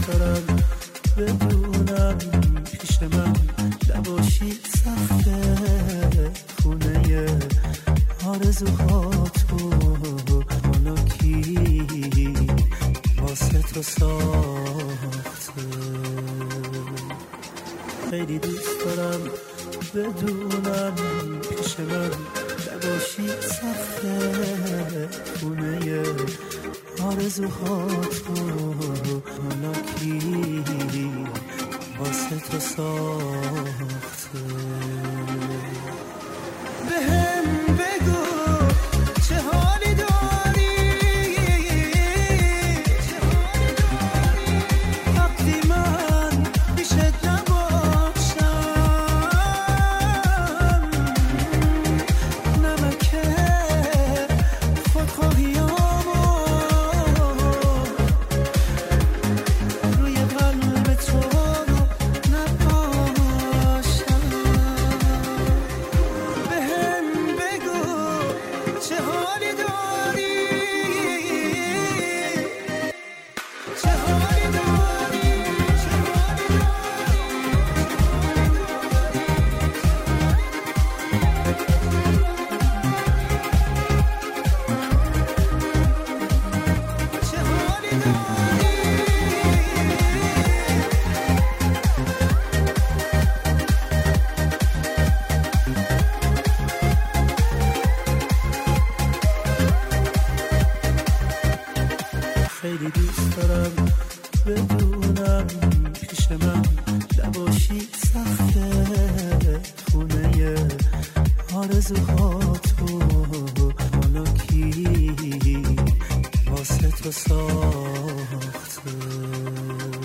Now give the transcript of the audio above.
دارم بدونم پیش من نباشی سخته خونه آرزوهاتو حالا کی واسه تو ساخته خیلی دوست دارم بدونم پیش من نباشی سخته خونه آرزوهاتو حالا کی واسه تو ساخته بهم بگو چه حالی داری وقتی من پیشت نباشم نمک خودخواهیامو روی قلب تو نباشم بهم بگو چه حالی داری چه حالی داری چه حالی چه حالی داری خیلی دوست دارم بدونم پیش من نباشی سخته خونه آرزوهاتو حالا کی واسه تو ساخته